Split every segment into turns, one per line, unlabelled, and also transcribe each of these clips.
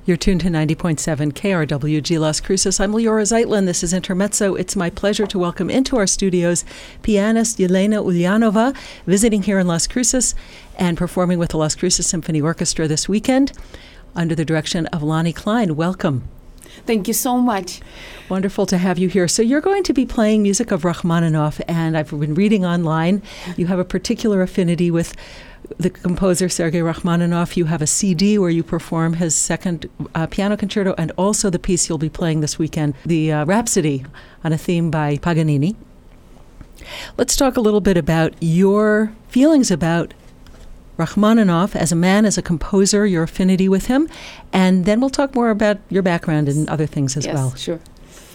You're tuned to 90.7 KRWG Las Cruces. I'm Leora Zeitlin. This is Intermezzo. It's my pleasure to welcome into our studios pianist Yelena Ulyanova, visiting here in Las Cruces and performing with the Las Cruces Symphony Orchestra this weekend under the direction of Lonnie Klein. Welcome.
Thank you so much.
Wonderful to have you here. So you're going to be playing music of Rachmaninoff, and I've been reading online. You have a particular affinity with the composer Sergei Rachmaninoff. You have a CD where you perform his second piano concerto, and also the piece you'll be playing this weekend, the Rhapsody, on a theme by Paganini. Let's talk a little bit about your feelings about Rachmaninoff as a man, as a composer, your affinity with him, and then we'll talk more about your background and other things as well.
Yes, sure.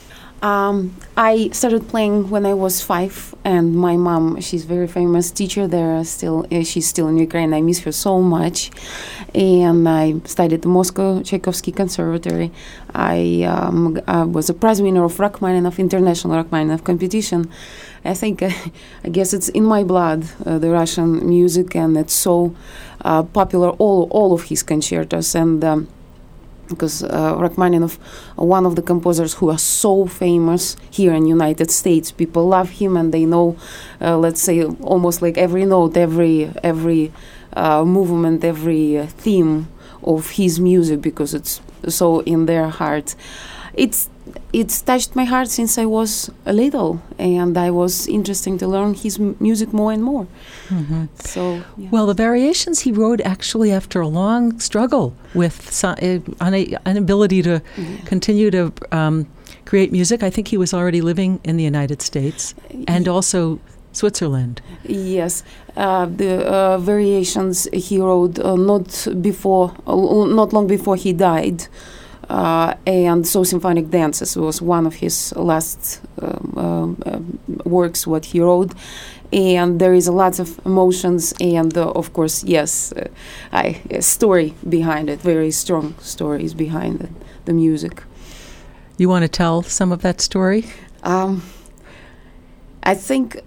I started playing when I was 5, and my mom, she's a very famous teacher there. She's still in Ukraine. I miss her so much. And I studied at the Moscow Tchaikovsky Conservatory. I was a prize winner of Rachmaninoff, International Rachmaninoff competition. I think, I guess it's in my blood, the Russian music, and it's so popular, all of his concertos. And because Rachmaninoff, one of the composers who are so famous here in the United States. People love him, and they know, let's say, almost like every note, every movement, every theme of his music, because it's so in their heart. It's touched my heart since I was little, and I was interested to learn his music more and more.
Mm-hmm.
So, yeah.
Well, the variations he wrote actually after a long struggle with inability to continue to create music. I think he was already living in the United States and also Switzerland.
Yes, the variations he wrote not long before he died. And So Symphonic Dances was one of his last works, what he wrote. And there is a lot of emotions and, of course, yes, a story behind it, very strong stories behind it, the music.
You want to tell some of that story?
I think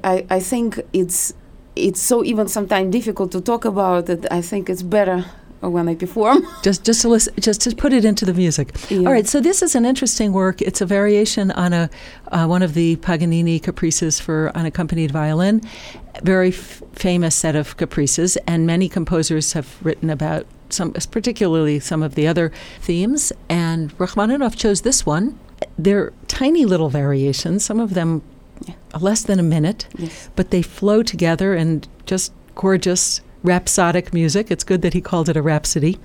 it's so even sometimes difficult to talk about it. I think it's better when I perform.
just to listen, just to put it into the music.
Yeah.
All right, so this is an interesting work. It's a variation on one of the Paganini caprices for unaccompanied violin. Very famous set of caprices, and many composers have written about particularly some of the other themes. And Rachmaninoff chose this one. They're tiny little variations, some of them less than a minute,
yes,
but they flow together and just gorgeous rhapsodic music. It's good that he called it a rhapsody.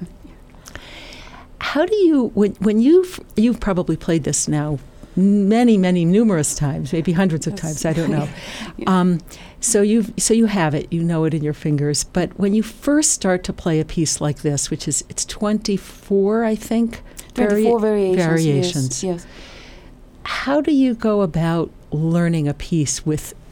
How do you, when you've probably played this now numerous times, maybe hundreds of times, I don't know.
Yeah.
So you have it, you know it in your fingers. But when you first start to play a piece like this, which is, it's 24, I think,
24 variations. Yes.
How do you go about learning a piece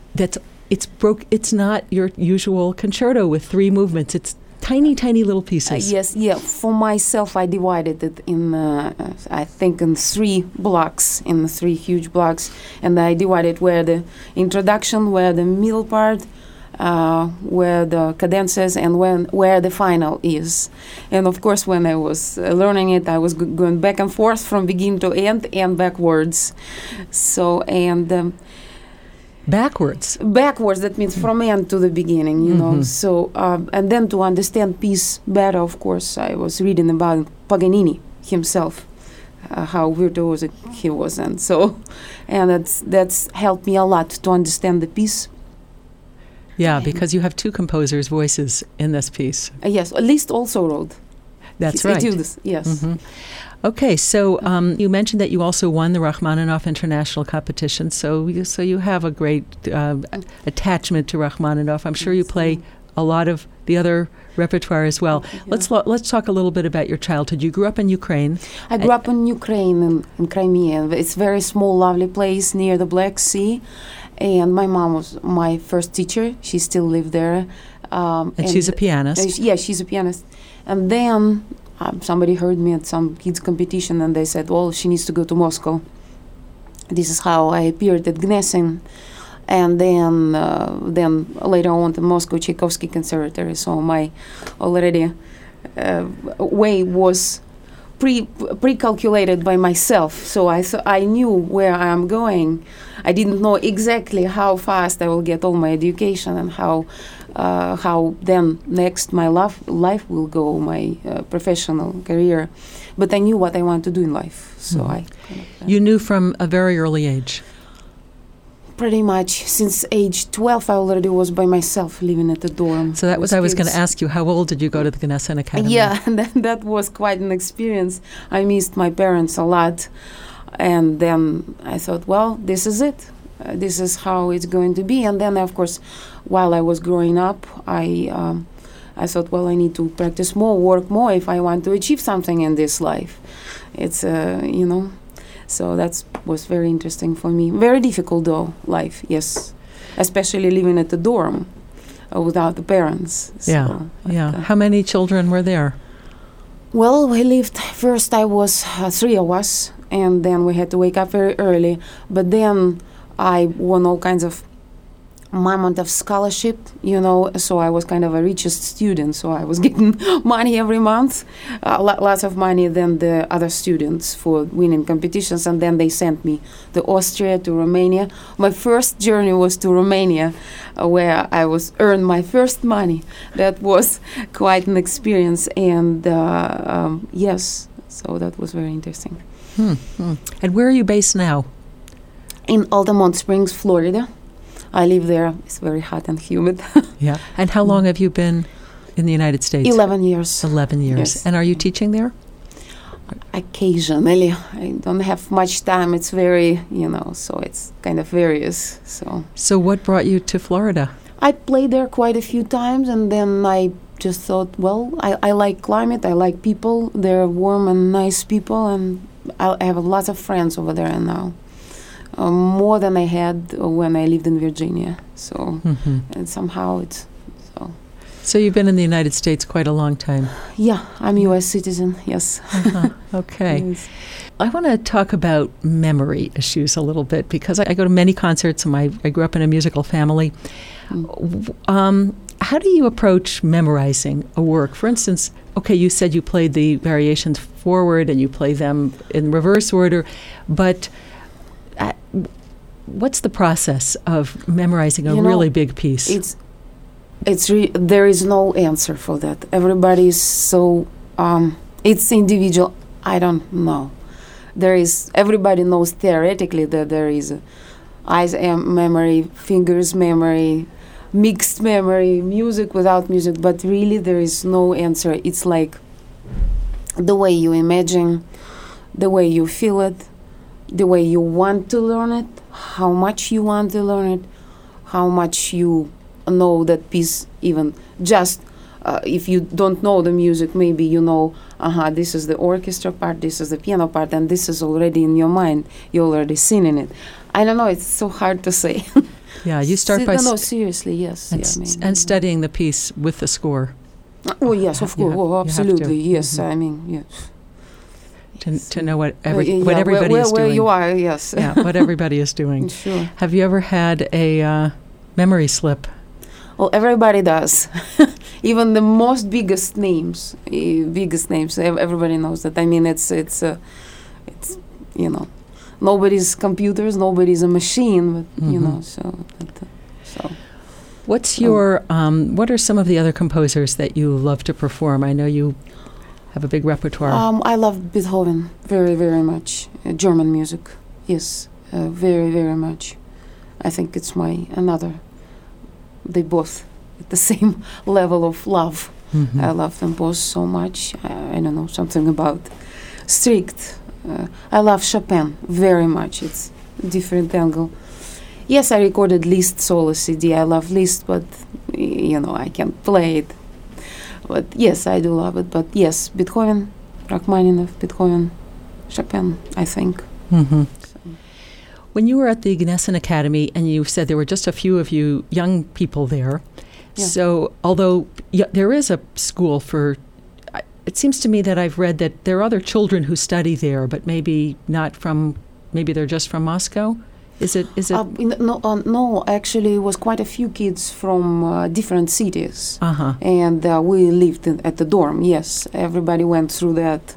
it's not your usual concerto with 3 movements. It's tiny, tiny little pieces.
Yes. For myself, I divided it in, I think, in 3 blocks, in 3 huge blocks. And I divided where the introduction, where the middle part, where the cadences, and where the final is. And of course, when I was learning it, I was going back and forth from beginning to end and backwards. So, and
Backwards,
that means from end to the beginning, you know. So, and then to understand piece better, of course, I was reading about Paganini himself, how virtuosic he was, and that's helped me a lot to understand the piece.
Yeah, because you have 2 composers' voices in this piece.
Yes, Liszt also wrote.
That's right.
Yes.
Mm-hmm. Okay, so you mentioned that you also won the Rachmaninoff International Competition, so you have a great attachment to Rachmaninoff. I'm sure you play a lot of the other repertoire as well. Yeah. Let's talk a little bit about your childhood. You grew up in Ukraine.
I grew up in Ukraine, in Crimea. It's a very small, lovely place near the Black Sea. And my mom was my first teacher. She still lived there.
And she's a pianist.
She's a pianist. And then somebody heard me at some kids' competition, and they said, well, she needs to go to Moscow. This is how I appeared at Gnesin. And then later on the Moscow Tchaikovsky Conservatory. So my already way was pre-calculated by myself. So I knew where I am going. I didn't know exactly how fast I will get all my education and how then next my life will go, my professional career. But I knew what I want to do in life. So
You knew from a very early age.
Pretty much since age 12, I already was by myself living at the dorm.
So that was, I was going to ask you, how old did you go to the Gnesen Academy?
Yeah, that was quite an experience. I missed my parents a lot. And then I thought, well, this is it. This is how it's going to be. And then, of course, while I was growing up, I thought, well, I need to practice more, work more if I want to achieve something in this life. It's, so that was very interesting for me. Very difficult, though, life, yes. Especially living at the dorm without the parents.
Yeah. How many children were there?
Well, we lived, first I was 3 of us, and then we had to wake up very early. But then I won all kinds of amount of scholarship, so I was kind of a richest student, so I was getting money every month, lots of money than the other students for winning competitions, and then they sent me to Austria, to Romania. My first journey was to Romania, where I earned my first money. That was quite an experience, and yes, so that was very interesting.
And where are you based now?
In Altamont Springs, Florida. I live there. It's very hot and humid.
Yeah. And how long have you been in the United States?
11 years.
11 years.
Yes.
And are you teaching there?
Occasionally. I don't have much time. It's very, so it's kind of various.
So what brought you to Florida?
I played there quite a few times, and then I just thought, well, I like climate. I like people. They're warm and nice people, and I have lots of friends over there now. More than I had when I lived in Virginia. So, and somehow it's so.
So you've been in the United States quite a long time.
Yeah, I'm a U.S. citizen, yes.
Okay.
Yes.
I want to talk about memory issues a little bit, because I go to many concerts, and I grew up in a musical family. How do you approach memorizing a work? For instance, okay, you said you played the variations forward and you play them in reverse order, but what's the process of memorizing a really big piece?
There is no answer for that. Everybody is so it's individual. I don't know. Everybody knows theoretically that there is eyes memory, fingers memory, mixed memory, music without music, but really there is no answer. It's like the way you imagine, the way you feel it, the way you want to learn it, how much you want to learn it, how much you know that piece, even just if you don't know the music, maybe you know, this is the orchestra part, this is the piano part, and this is already in your mind. You're already seen in it. I don't know, it's so hard to say.
Yeah, you start by...
No, seriously, yes.
And studying the piece with the score.
Oh, yes, of course. Absolutely, yes. I mean, yes.
To know what everybody is doing.
Where you are, yes.
Yeah, what everybody is doing.
Sure.
Have you ever had a memory slip?
Well, everybody does. Even the most biggest names, everybody knows that. I mean, it's nobody's computers, nobody's a machine, but so.
What's your what are some of the other composers that you love to perform? I know you have a big repertoire.
I love Beethoven very, very much. German music, yes, very, very much. I think it's they both at the same level of love. I love them both so much. I don't know, something about strict. I love Chopin very much. It's a different angle. Yes, I recorded Liszt solo CD. I love Liszt, but I can't play it. But yes, I do love it. But yes, Beethoven, Rachmaninoff, Beethoven, Chopin, I think.
So. When you were at the Gnesen Academy, and you said there were just a few of you young people there, so although there is a school for, it seems to me that I've read that there are other children who study there, but maybe they're just from Moscow. Is it?
No, actually, it was quite a few kids from different cities, and we lived at the dorm. Yes, everybody went through that,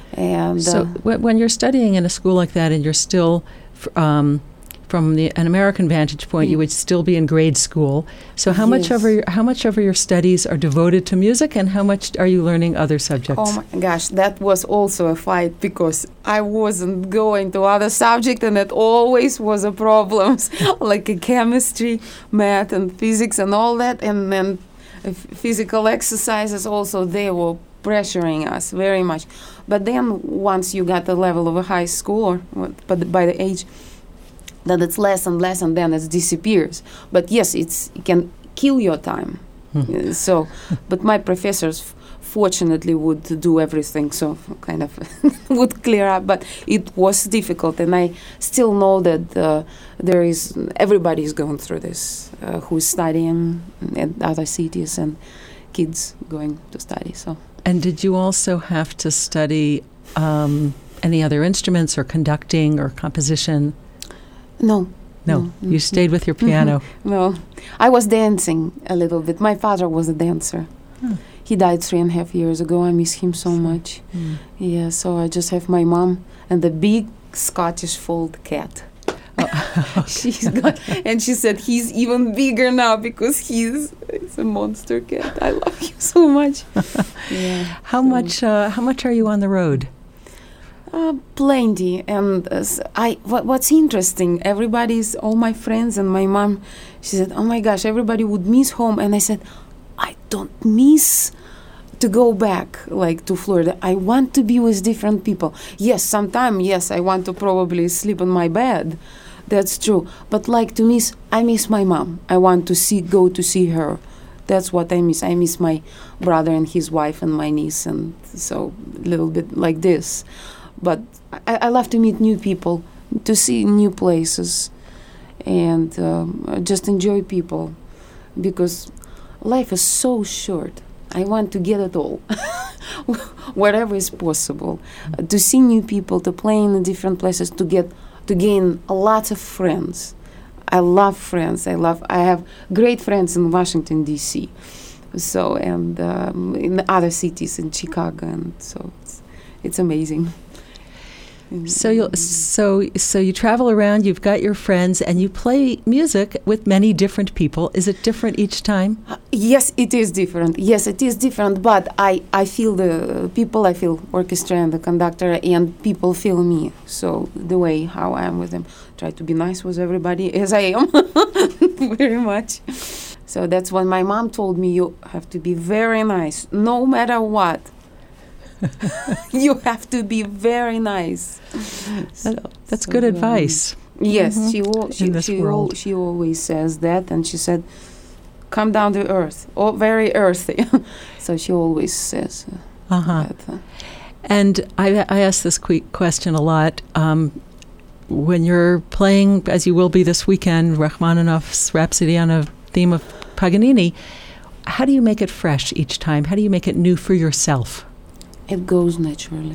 And
So when you're studying in a school like that, and you're still, from an American vantage point, you would still be in grade school. So how much of your studies are devoted to music, and how much are you learning other subjects?
Oh my gosh, that was also a fight because I wasn't going to other subjects, and it always was a problem, like chemistry, math, and physics, and all that, and then physical exercises. Also, they were pressuring us very much. But then once you got the level of a high school, but by the age that it's less and less, and then it disappears. But yes, it can kill your time. So, but my professors fortunately would do everything, so kind of would clear up. But it was difficult, and I still know that everybody is going through this, who's studying in other cities and kids going to study. So.
And did you also have to study any other instruments or conducting or composition?
No.
You stayed with your piano.
No, I was dancing a little bit. My father was a dancer. He died 3.5 years ago. I miss him so much. Yeah, so I just have my mom and the big Scottish fold cat. And she said he's even bigger now because he's a monster cat. I love him so much. Yeah.
How much are you on the road?
Plenty. And what's interesting, all my friends and my mom, she said, oh my gosh, everybody would miss home. And I said, I don't miss to go back, like to Florida. I want to be with different people. Yes, sometimes, I want to probably sleep on my bed. That's true. But I miss my mom. I want to go to see her. That's what I miss. I miss my brother and his wife and my niece, and so a little bit like this. But I love to meet new people, to see new places, and just enjoy people, because life is so short. I want to get it all, wherever is possible, to see new people, to play in different places, to gain a lot of friends. I love friends. I have great friends in Washington, D.C., so, and in other cities, in Chicago, and so it's amazing.
So you travel around, you've got your friends, and you play music with many different people. Is it different each time?
Yes, it is different. But I feel the people, I feel orchestra and the conductor, and people feel me. So the way how I am with them, try to be nice with everybody as I am, very much. So that's when my mom told me, you have to be very nice, no matter what. You have to be very nice.
That's good advice.
Yes,
Mm-hmm.
she always says that, and she said, "Come down to earth." Oh, very earthy. So she always says that.
And I ask this question a lot. When you're playing, as you will be this weekend, Rachmaninoff's Rhapsody on a theme of Paganini, how do you make it fresh each time? How do you make it new for yourself?
It goes naturally.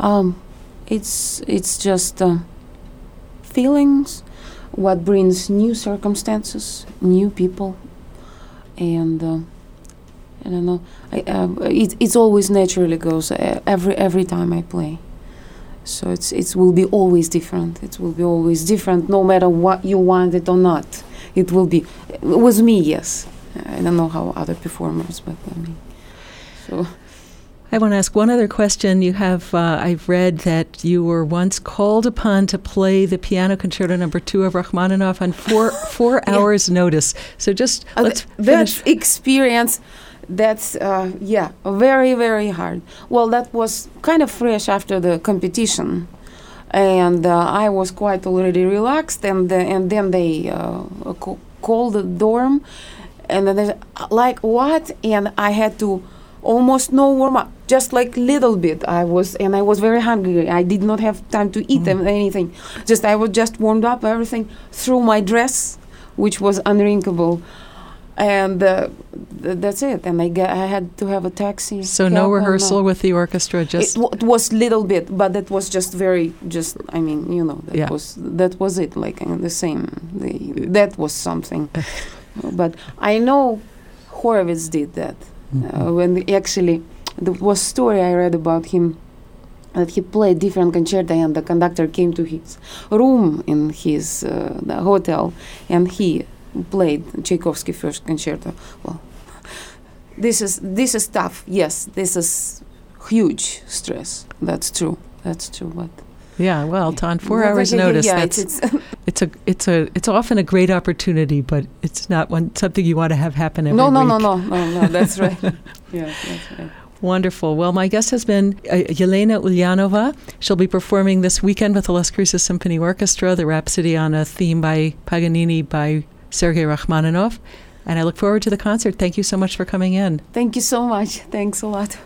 It's just feelings, what brings new circumstances, new people, and I don't know. It's always naturally goes every time I play. So it will be always different. It will be always different, no matter what you want it or not. It will be with me. Yes, I don't know how other performers, but I mean, so.
I want to ask one other question. You have, I've read that you were once called upon to play the Piano Concerto No. 2 of Rachmaninoff on four hours' notice. So just let's finish.
That experience, that's, very, very hard. Well, that was kind of fresh after the competition. And I was quite already relaxed, and then they called the dorm, and then they said, like, what? And I had to almost no warm-up, just like little bit. I was very hungry. I did not have time to eat anything. I was just warmed up, everything, through my dress, which was unwrinkable. And that's it. And I had to have a taxi.
So no rehearsal with the orchestra, just...
It was little bit, but that was just very, I mean, that was it, like the same. That was something. But I know Horowitz did that. When there was story I read about him that he played different concerto, and the conductor came to his room in his the hotel, and he played Tchaikovsky first concerto. Well, this is tough. Yes, this is huge stress. That's true. But
Yeah, well, on 4 hours notice, it's often a great opportunity, but it's not something you want to have happen every week.
No. That's right. Yeah, that's right.
Wonderful. Well, my guest has been Yelena Ulyanova. She'll be performing this weekend with the Las Cruces Symphony Orchestra, the Rhapsody on a theme by Paganini by Sergei Rachmaninoff. And I look forward to the concert. Thank you so much for coming in.
Thank you so much. Thanks a lot.